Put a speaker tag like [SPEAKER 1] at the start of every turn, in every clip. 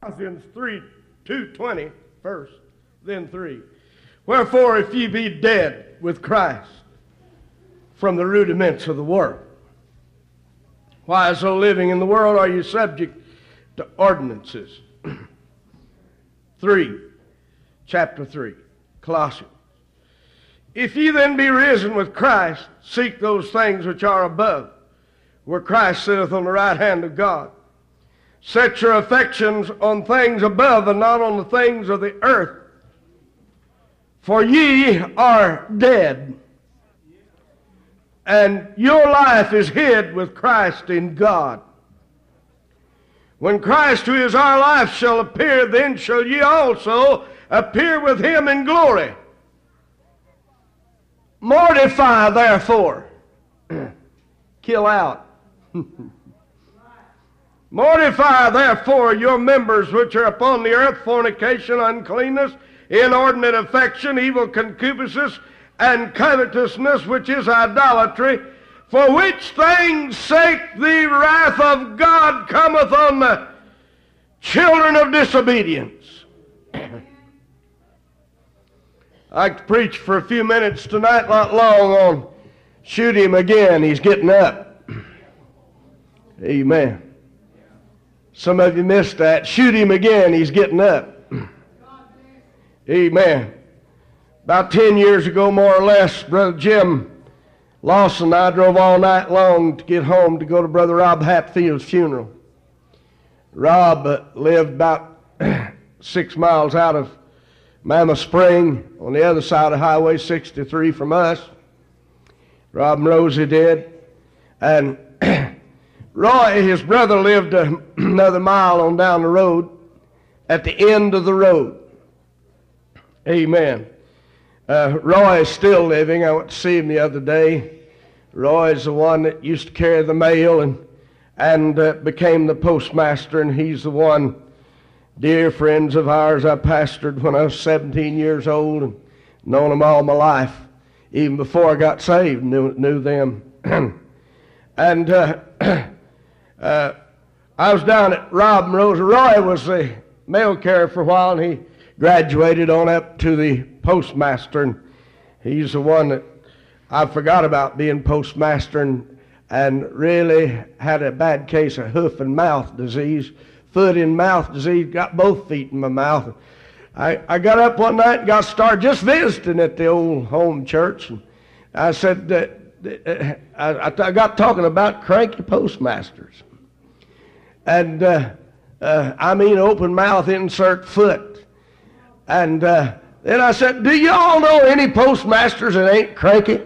[SPEAKER 1] Colossians 2:20 first, then 3. Wherefore, if ye be dead with Christ from the rudiments of the world, why, so living in the world, are you subject to ordinances? 3, chapter 3, Colossians. If ye then be risen with Christ, seek those things which are above, where Christ sitteth on the right hand of God. Set your affections on things above and not on the things of the earth. For ye are dead, and your life is hid with Christ in God. When Christ, who is our life, shall appear, then shall ye also appear with him in glory. Mortify, therefore. Kill out. Mortify, therefore, your members which are upon the earth, fornication, uncleanness, inordinate affection, evil concupiscence, and covetousness, which is idolatry, for which things' sake the wrath of God cometh on the children of disobedience. I preach for a few minutes tonight, not long, on shoot him again, he's getting up. Amen. Some of you missed that. Shoot him again, he's getting up. Amen. About 10 years ago, more or less, Brother Jim Lawson and I drove all night long to get home to go to Brother Rob Hatfield's funeral. Rob lived about 6 miles out of Mammoth Spring on the other side of Highway 63 from us. Rob and Rosie did. And Roy, his brother, lived another mile on down the road at the end of the road. Amen. Roy is still living. I went to see him the other day. Roy is the one that used to carry the mail and became the postmaster, and he's the one, dear friends of ours, I pastored when I was 17 years old and known them all my life. Even before I got saved, knew them. And I was down at Rob and Rosa. Roy was the mail carrier for a while, and he graduated on up to the postmaster, and he's the one that I forgot about being postmaster and really had a bad case of hoof and mouth disease, foot and mouth disease, got both feet in my mouth. I got up one night and got started just visiting at the old home church, and I said, I got talking about cranky postmasters. And I mean open mouth, insert foot. And then I said, do y'all know any postmasters that ain't cranky?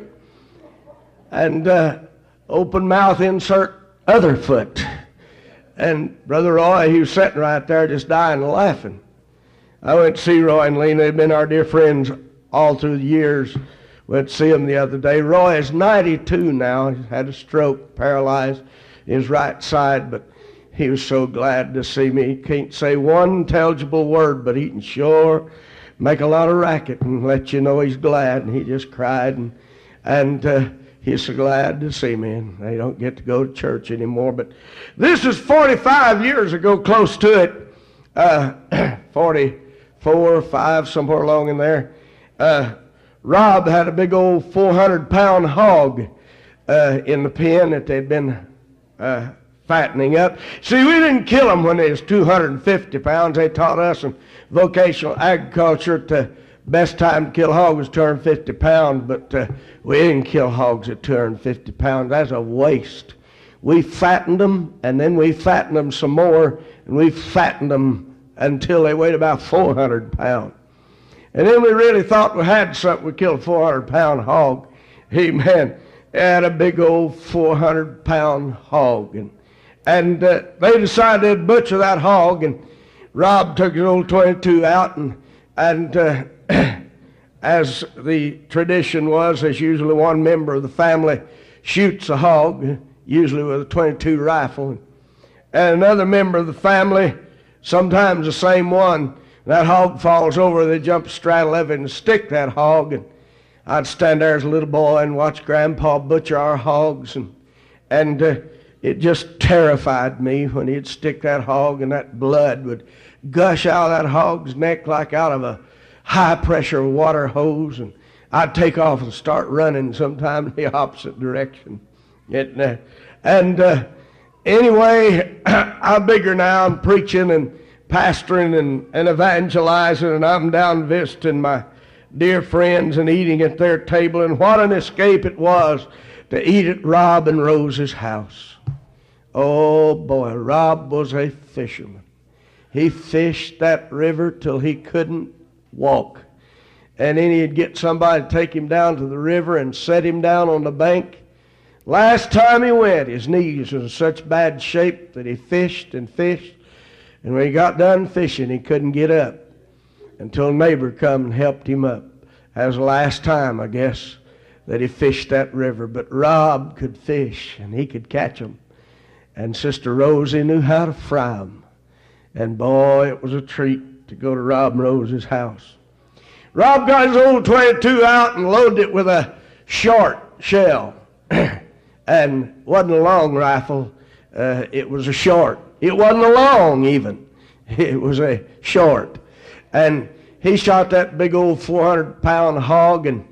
[SPEAKER 1] And open mouth, insert other foot. And Brother Roy, he was sitting right there just dying and laughing. I went to see Roy and Lena. They've been our dear friends all through the years. Went to see him the other day. Roy is 92 now. He's had a stroke, paralyzed his right side, but he was so glad to see me. He can't say one intelligible word, but he can sure make a lot of racket and let you know he's glad. And he just cried, and he's so glad to see me. And they don't get to go to church anymore. But this is 45 years ago, close to it, 44 or 5, somewhere along in there. Rob had a big old 400-pound hog in the pen that they'd been fattening up. See, we didn't kill them when they was 250 pounds. They taught us in vocational agriculture the best time to kill a hog was 250 pounds, but we didn't kill hogs at 250 pounds. That's a waste. We fattened them, and then we fattened them some more, and we fattened them until they weighed about 400 pounds. And then we really thought we had something. We killed a 400-pound hog. Amen. They had a big old 400-pound hog. And they decided they'd butcher that hog. And Rob took his old 22 out. And as the tradition was, there's usually one member of the family shoots a hog, usually with a 22 rifle. And another member of the family, sometimes the same one, that hog falls over, they jump straddle of it and stick that hog. And I'd stand there as a little boy and watch Grandpa butcher our hogs. And it just terrified me when he'd stick that hog and that blood would gush out of that hog's neck like out of a high-pressure water hose, and I'd take off and start running sometime in the opposite direction. Anyway, I'm bigger now. I'm preaching and pastoring and evangelizing, and I'm down visiting my dear friends and eating at their table. And what an escape it was to eat at Rob and Rose's house. Oh boy, Rob was a fisherman. He fished that river till he couldn't walk. And then he'd get somebody to take him down to the river and set him down on the bank. Last time he went, his knees was in such bad shape that he fished and fished. And when he got done fishing, he couldn't get up until a neighbor come and helped him up. That was the last time, I guess, that he fished that river. But Rob could fish, and he could catch them. And Sister Rosie knew how to fry them. And boy, it was a treat to go to Rob and Rose's house. Rob got his old 22 out and loaded it with a short shell. And wasn't a long rifle. It was a short. It wasn't a long even. It was a short. And he shot that big old 400-pound hog, and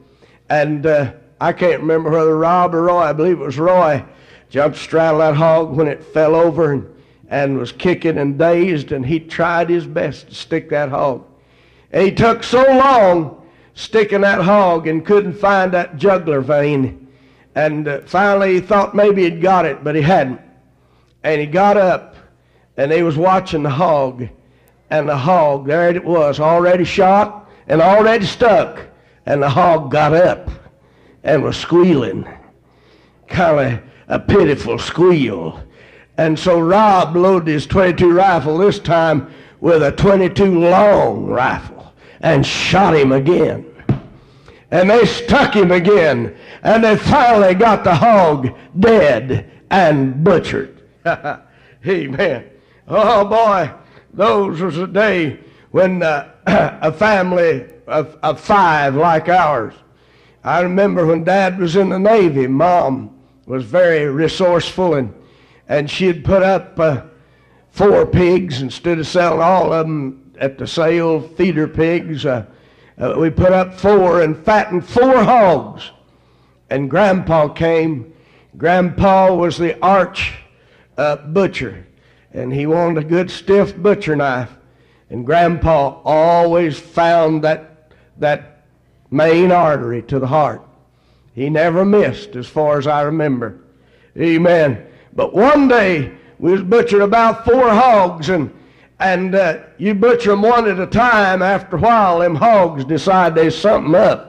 [SPEAKER 1] I can't remember whether Rob or Roy, I believe it was Roy, jumped straddle that hog when it fell over and was kicking and dazed, and he tried his best to stick that hog. And he took so long sticking that hog and couldn't find that jugular vein. And finally he thought maybe he'd got it, but he hadn't. And he got up, and he was watching the hog. And the hog, there it was, already shot and already stuck. And the hog got up and was squealing. Kind of a pitiful squeal. And so Rob loaded his 22 rifle this time with a 22 long rifle and shot him again. And they stuck him again. And they finally got the hog dead and butchered. Amen. Oh boy, those was a day when a family of five like ours. I remember when Dad was in the Navy, Mom was very resourceful, and she'd put up 4 pigs instead of selling all of them at the sale, feeder pigs. We put up 4 and fattened 4 hogs. And Grandpa came. Grandpa was the arch butcher, and he wanted a good stiff butcher knife. And Grandpa always found that main artery to the heart. He never missed, as far as I remember. Amen. But one day we was butchering about 4 hogs, and you butcher them one at a time. After a while, them hogs decide there's something up.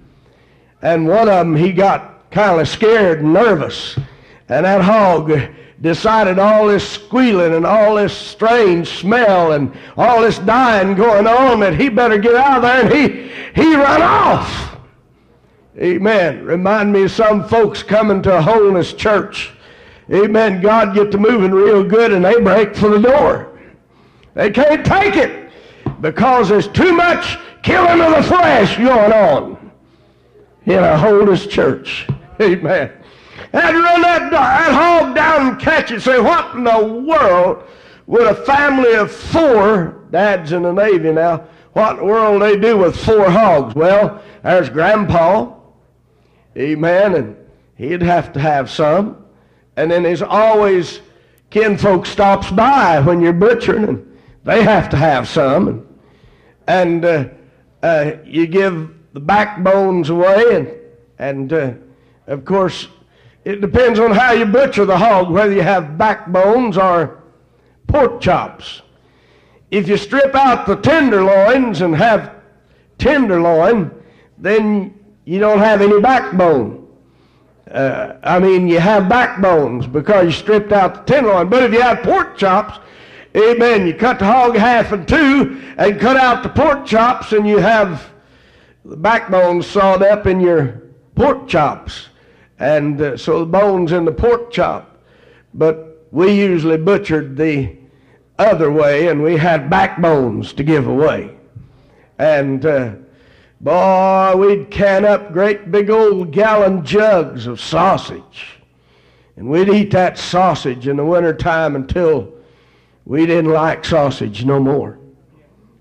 [SPEAKER 1] And one of them, he got kind of scared and nervous. And that hog decided all this squealing and all this strange smell and all this dying going on that he better get out of there, and he run off. Amen. Remind me of some folks coming to a holiness church. Amen. God get to moving real good, and they break for the door. They can't take it because there's too much killing of the flesh going on in a holiness church. Amen. Had to run that hog down and catch it. Say, what in the world would a family of 4, Dad's in the Navy now, what in the world they do with 4 hogs? Well, there's Grandpa. Amen. And he'd have to have some. And then there's always kinfolk stops by when you're butchering, and they have to have some. And you give the backbones away, and of course, it depends on how you butcher the hog, whether you have backbones or pork chops. If you strip out the tenderloins and have tenderloin, then you don't have any backbone. You have backbones because you stripped out the tenderloin. But if you have pork chops, amen, you cut the hog half in 2 and cut out the pork chops, and you have the backbone sawed up in your pork chops. And so the bone's in the pork chop. But we usually butchered the other way, and we had backbones to give away. And boy, we'd can up great big old gallon jugs of sausage. And we'd eat that sausage in the wintertime until we didn't like sausage no more.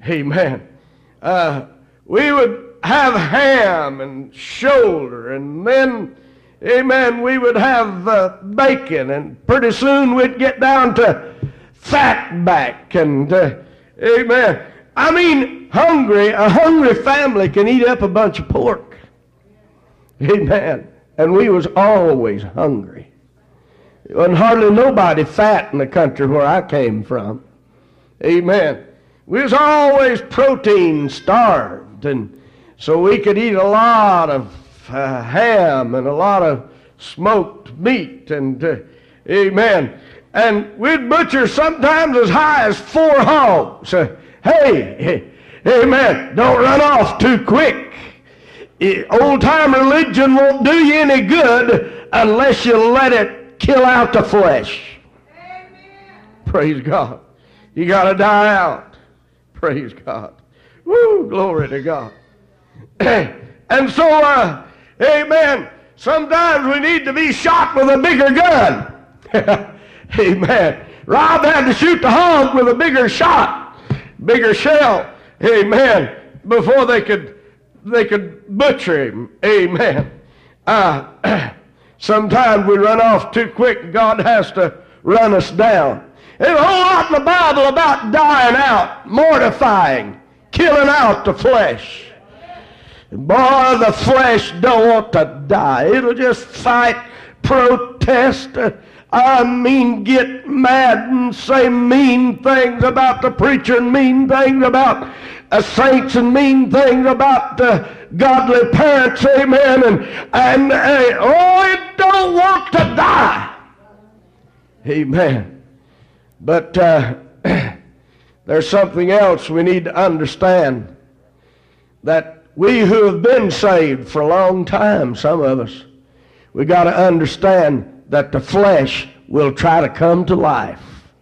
[SPEAKER 1] Amen. We would have ham and shoulder, and then, amen, we would have bacon, and pretty soon we'd get down to fat back, and amen. I mean, a hungry family can eat up a bunch of pork. Amen. And we was always hungry. There wasn't hardly nobody fat in the country where I came from. Amen. We was always protein starved, and so we could eat a lot of ham and a lot of smoked meat, and amen. And we'd butcher sometimes as high as 4 hogs. Hey, amen, don't run off too quick. Old-time religion won't do you any good unless you let it kill out the flesh. Amen. Praise God. You got to die out. Praise God. Woo, glory to God. And so, amen, sometimes we need to be shot with a bigger gun. Amen. Rob had to shoot the hog with a bigger shot, bigger shell. Amen. Before they could butcher him. Amen. Sometimes we run off too quick. God has to run us down. There's a whole lot in the Bible about dying out, mortifying, killing out the flesh. Boy, the flesh don't want to die. It'll just fight, protest, get mad and say mean things about the preacher and mean things about saints and mean things about godly parents, amen, and it don't want to die. Amen. But there's something else we need to understand, that we who have been saved for a long time, some of us, we got to understand that the flesh will try to come to life.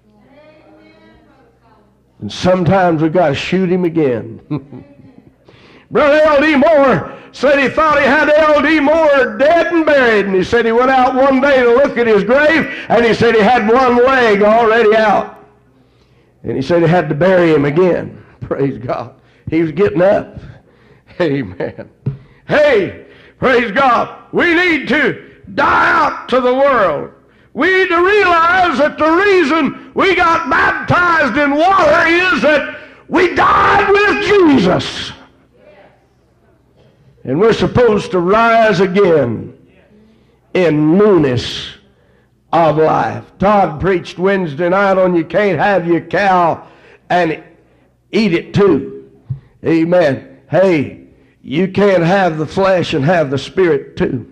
[SPEAKER 1] And sometimes we got to shoot him again. Brother L.D. Moore said he thought he had L.D. Moore dead and buried, and he said he went out one day to look at his grave, and he said he had one leg already out. And he said he had to bury him again. Praise God. He was getting up. Amen. Hey, praise God. We need to die out to the world. We need to realize that the reason we got baptized in water is that we died with Jesus. And we're supposed to rise again in newness of life. Todd preached Wednesday night on you can't have your cow and eat it too. Amen. Hey, you can't have the flesh and have the spirit too.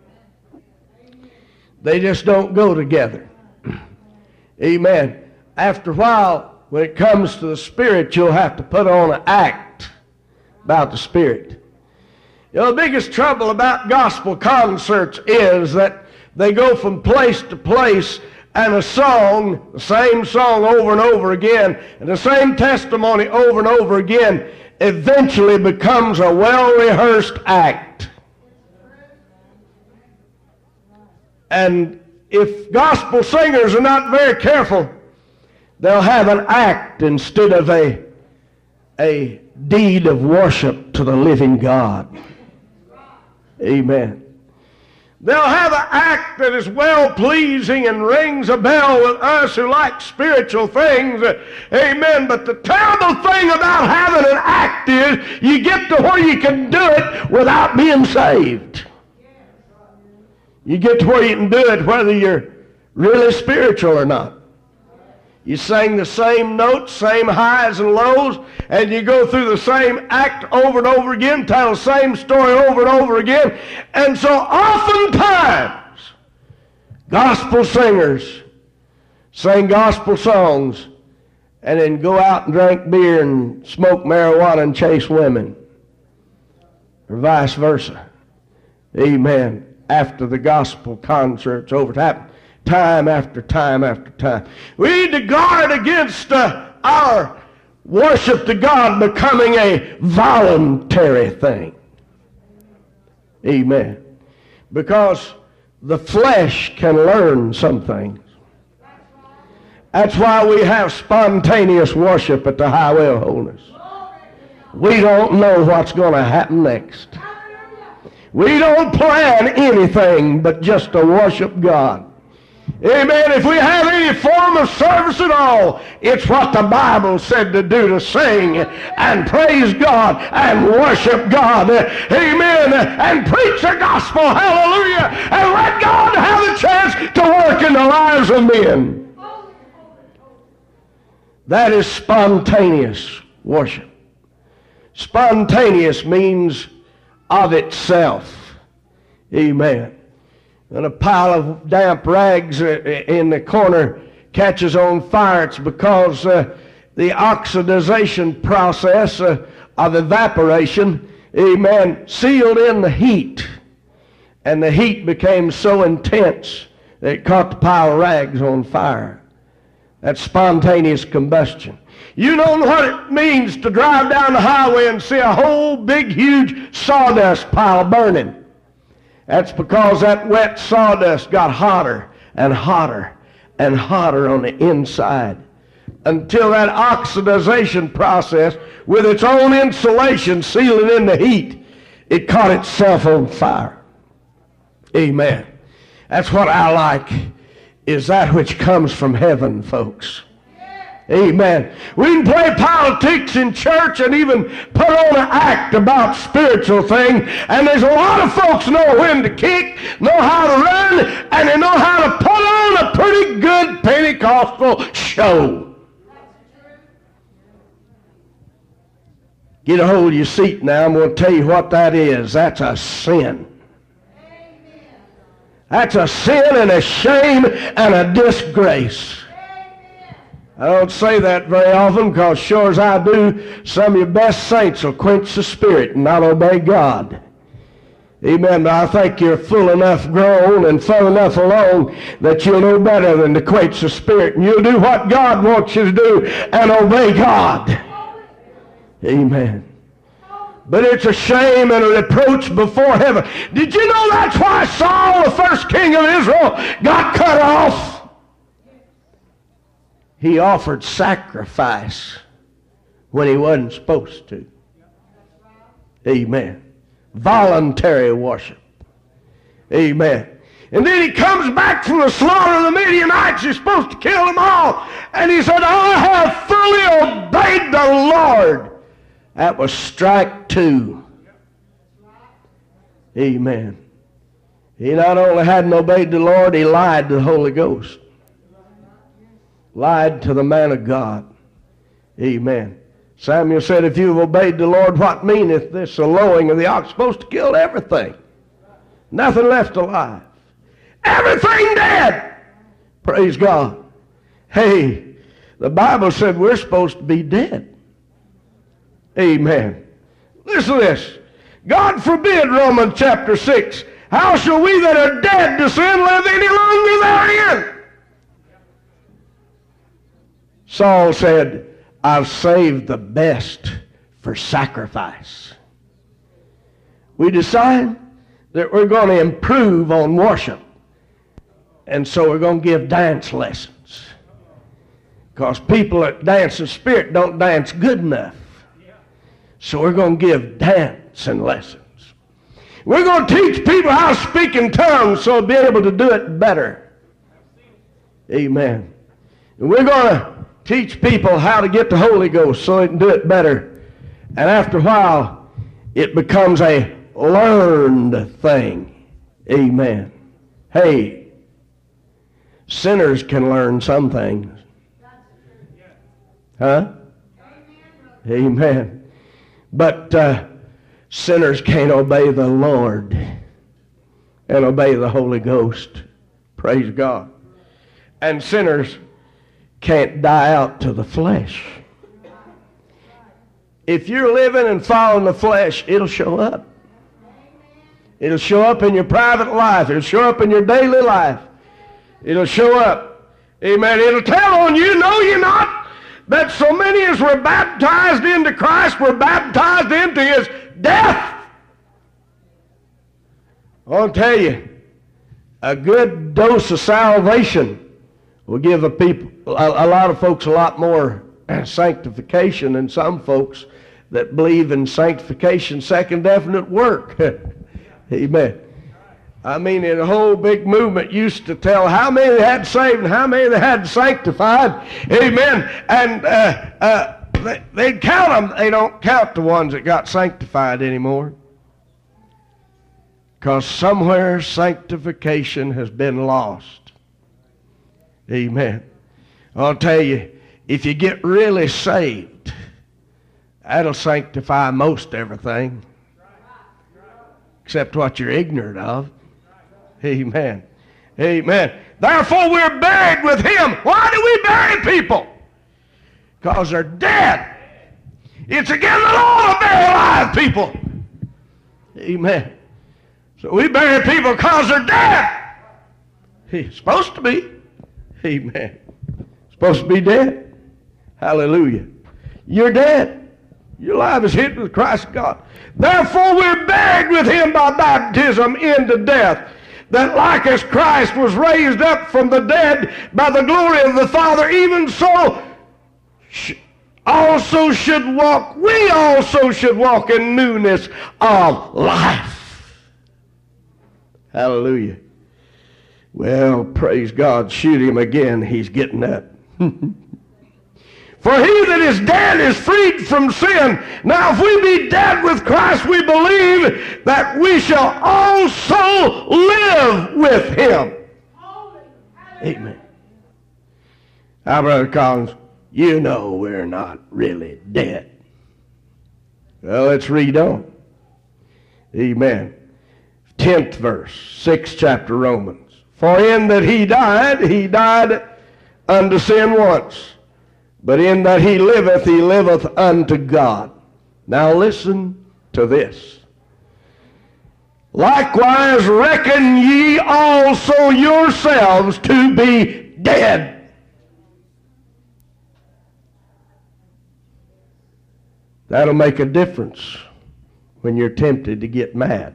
[SPEAKER 1] They just don't go together. Amen. After a while, when it comes to the spirit, you'll have to put on an act about the spirit. You know, the biggest trouble about gospel concerts is that they go from place to place, and a song, the same song over and over again, and the same testimony over and over again, eventually becomes a well-rehearsed act. And if gospel singers are not very careful, they'll have an act instead of a deed of worship to the living God. Amen. They'll have an act that is well-pleasing and rings a bell with us who like spiritual things. Amen. But the terrible thing about having an act is you get to where you can do it without being saved. You get to where you can do it whether you're really spiritual or not. You sing the same notes, same highs and lows, and you go through the same act over and over again, tell the same story over and over again. And so oftentimes, gospel singers sing gospel songs and then go out and drink beer and smoke marijuana and chase women, or vice versa. Amen. After the gospel concert's over. Time after time after time. We need to guard against our worship to God becoming a voluntary thing. Amen. Because the flesh can learn some things. That's why we have spontaneous worship at the Highway of Holiness. We don't know what's going to happen next. We don't plan anything but just to worship God. Amen. If we have any form of service at all, it's what the Bible said to do, to sing and praise God and worship God. Amen. And preach the gospel. Hallelujah. And let God have a chance to work in the lives of men. That is spontaneous worship. Spontaneous means of itself. Amen. When a pile of damp rags in the corner catches on fire, it's because the oxidization process of evaporation, amen, sealed in the heat. And the heat became so intense that it caught the pile of rags on fire. That's spontaneous combustion. You know what it means to drive down the highway and see a whole big, huge sawdust pile burning. That's because that wet sawdust got hotter and hotter and hotter on the inside until that oxidization process, with its own insulation sealing in the heat, it caught itself on fire. Amen. That's what I like, is that which comes from heaven, folks. Amen. We can play politics in church and even put on an act about spiritual things, and there's a lot of folks know when to kick, know how to run, and they know how to put on a pretty good Pentecostal show. Get a hold of your seat now. I'm going to tell you what that is. That's a sin. That's a sin and a shame and a disgrace. I don't say that very often, because sure as I do, some of your best saints will quench the Spirit and not obey God. Amen. But I think you're full enough grown and full enough along that you'll know better than to quench the Spirit. And you'll do what God wants you to do and obey God. Amen. But it's a shame and a reproach before heaven. Did you know that's why Saul, the first king of Israel, got cut off? He offered sacrifice when he wasn't supposed to. Amen. Voluntary worship. Amen. And then he comes back from the slaughter of the Midianites. He's supposed to kill them all. And he said, I have fully obeyed the Lord. That was strike two. Amen. He not only hadn't obeyed the Lord, he lied to the Holy Ghost. Lied to the man of God. Amen. Samuel said, if you've obeyed the Lord, what meaneth this? The lowing of the ox. Supposed to kill everything. Nothing left alive. Everything dead. Praise God. Hey, the Bible said we're supposed to be dead. Amen. Listen to this. God forbid, Romans chapter 6, how shall we that are dead to sin live any longer therein? Saul said, I've saved the best for sacrifice. We decide that we're going to improve on worship. And so we're going to give dance lessons. Because people that dance in spirit don't dance good enough. So we're going to give dancing lessons. We're going to teach people how to speak in tongues so they'll be able to do it better. Amen. And we're going to teach people how to get the Holy Ghost so they can do it better. And after a while, it becomes a learned thing. Amen. Hey, sinners can learn some things. Huh? Amen. But sinners can't obey the Lord and obey the Holy Ghost. Praise God. And sinners can't die out to the flesh. If you're living and following the flesh, it'll show up. It'll show up in your private life. It'll show up in your daily life. It'll show up. Amen. It'll tell on you, know you not, that so many as were baptized into Christ were baptized into his death. I'll tell you, a good dose of salvation will give a lot of folks a lot more sanctification than some folks that believe in sanctification, second definite work. Amen. I mean, in a whole big movement used to tell how many they had saved and how many they had sanctified. Amen. And they'd count them. They don't count the ones that got sanctified anymore. Because somewhere sanctification has been lost. Amen. I'll tell you, if you get really saved, that'll sanctify most everything. Except what you're ignorant of. Amen. Amen. Therefore we're buried with him. Why do we bury people? Because they're dead. It's against the law to bury alive people. Amen. So we bury people because they're dead. He's supposed to be. Amen. Supposed to be dead. Hallelujah. You're dead. Your life is hid with Christ God. Therefore we're buried with him by baptism into death, that like as Christ was raised up from the dead by the glory of the Father, even so we also should walk in newness of life. Hallelujah. Well, praise God. Shoot him again. He's getting up. For he that is dead is freed from sin. Now if we be dead with Christ, we believe that we shall also live with him. Amen. Now, Brother Collins, you know we're not really dead. Well, let's read on. Amen. 10th verse, 6th chapter, Romans. For in that he died unto sin once. But in that he liveth unto God. Now listen to this. Likewise reckon ye also yourselves to be dead. That'll make a difference when you're tempted to get mad.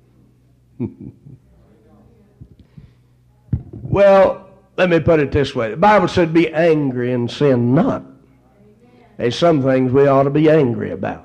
[SPEAKER 1] Well, let me put it this way. The Bible said be angry and sin not. There's some things we ought to be angry about.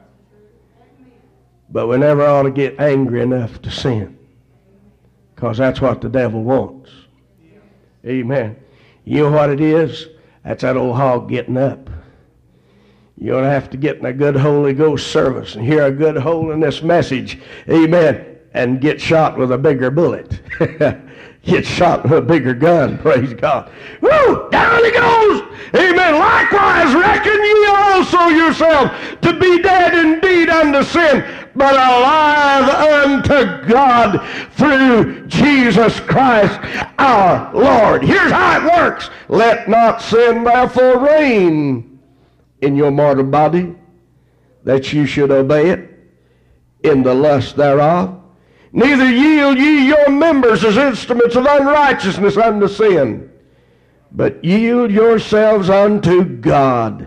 [SPEAKER 1] But we never ought to get angry enough to sin. Because that's what the devil wants. Amen. You know what it is? That's that old hog getting up. You're going to have to get in a good Holy Ghost service and hear a good holiness message. Amen. And get shot with a bigger bullet. Get shot with a bigger gun. Praise God. Woo! Down he goes. Amen. Likewise reckon ye also yourself to be dead indeed unto sin, but alive unto God through Jesus Christ our Lord. Here's how it works. Let not sin therefore reign in your mortal body, that you should obey it in the lust thereof. Neither yield ye your members as instruments of unrighteousness unto sin, but yield yourselves unto God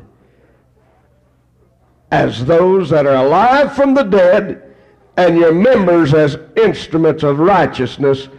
[SPEAKER 1] as those that are alive from the dead, and your members as instruments of righteousness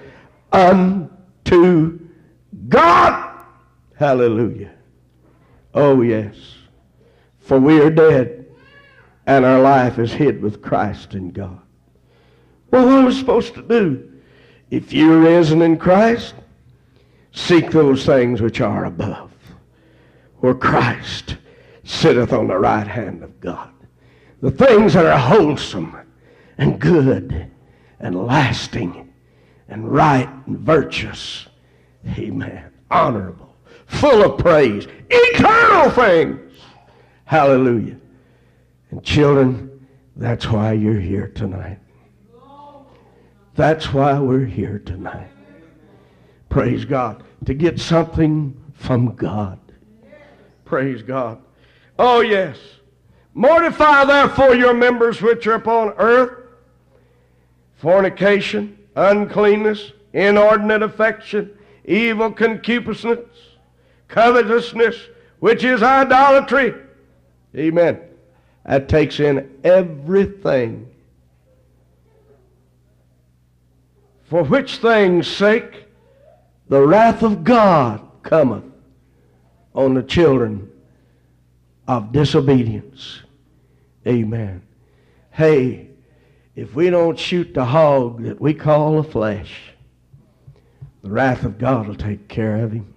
[SPEAKER 1] unto God. Hallelujah. Oh yes. For we are dead, and our life is hid with Christ in God. Well, what are we supposed to do? If you're risen in Christ, seek those things which are above, where Christ sitteth on the right hand of God. The things that are wholesome and good and lasting and right and virtuous. Amen. Honorable, full of praise, eternal things. Hallelujah. And children, that's why you're here tonight. That's why we're here tonight. Praise God. To get something from God. Praise God. Oh yes. Mortify therefore your members which are upon earth: fornication, uncleanness, inordinate affection, evil concupiscence, covetousness, which is idolatry. Amen. That takes in everything. For which things' sake the wrath of God cometh on the children of disobedience. Amen. Hey, if we don't shoot the hog that we call the flesh, the wrath of God will take care of him.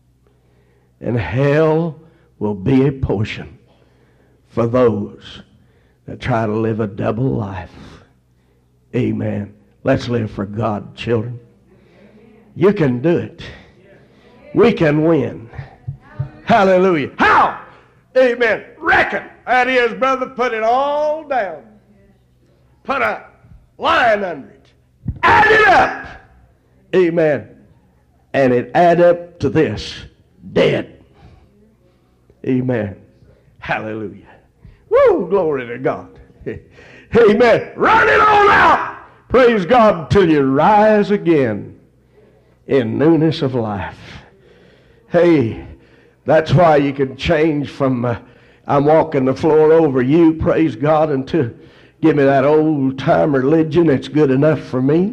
[SPEAKER 1] And hell will be a portion for those that try to live a double life. Amen. Let's live for God, children. You can do it. We can win. Hallelujah. How? Amen. Reckon. That is, brother, put it all down. Put a line under it. Add it up. Amen. And it add up to this. Dead. Amen. Hallelujah. Woo, glory to God. Amen. Run it on out. Praise God until you rise again in newness of life. Hey, that's why you can change from I'm walking the floor over you, praise God, until give me that old-time religion that's good enough for me.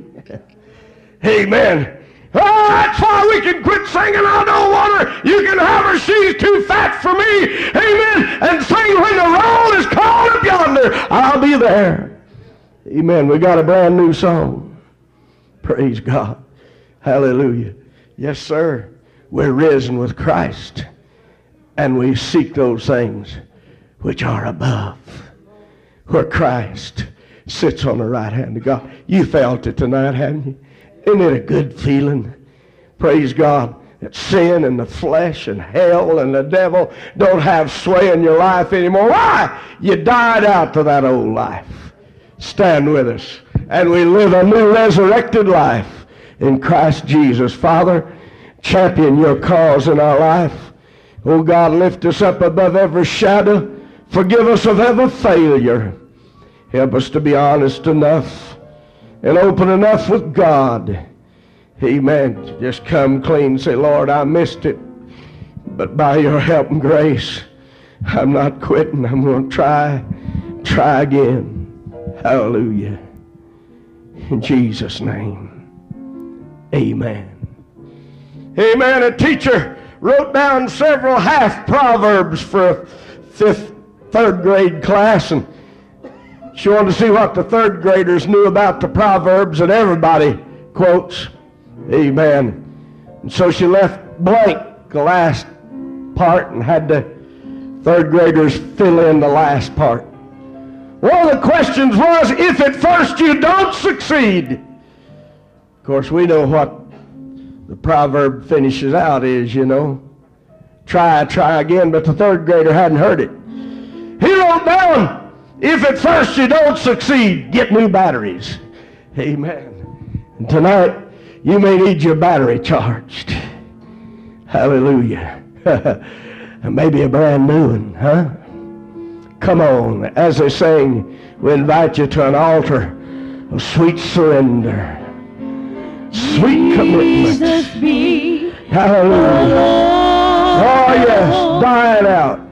[SPEAKER 1] Amen. Oh, that's why we can quit singing, I don't want her. You can have her, she's too fat for me. Amen. And sing when the roll is called up yonder. I'll be there. Amen. We got a brand new song. Praise God. Hallelujah. Yes, sir. We're risen with Christ. And we seek those things which are above, where Christ sits on the right hand of God. You felt it tonight, haven't you? Isn't it a good feeling? Praise God, that sin and the flesh and hell and the devil don't have sway in your life anymore. Why? You died out to that old life. Stand with us. And we live a new resurrected life in Christ Jesus. Father, champion your cause in our life. Oh God, lift us up above every shadow. Forgive us of every failure. Help us to be honest enough and open enough with God. Amen. Just come clean and say, Lord, I missed it. But by your help and grace, I'm not quitting. I'm going to try again. Hallelujah. In Jesus' name. Amen. Amen. A teacher wrote down several half proverbs for a third grade class, and she wanted to see what the third graders knew about the proverbs that everybody quotes. Amen. And so she left blank the last part and had the third graders fill in the last part. One of the questions was, if at first you don't succeed. Of course, we know what the proverb finishes out is, you know. Try again, but the third grader hadn't heard it. He wrote down, if at first you don't succeed, get new batteries. Amen. And tonight, you may need your battery charged. Hallelujah. Maybe a brand new one, huh? Come on. As they sing, we invite you to an altar of sweet surrender. Sweet commitment. Hallelujah. Oh, yes. Dying out.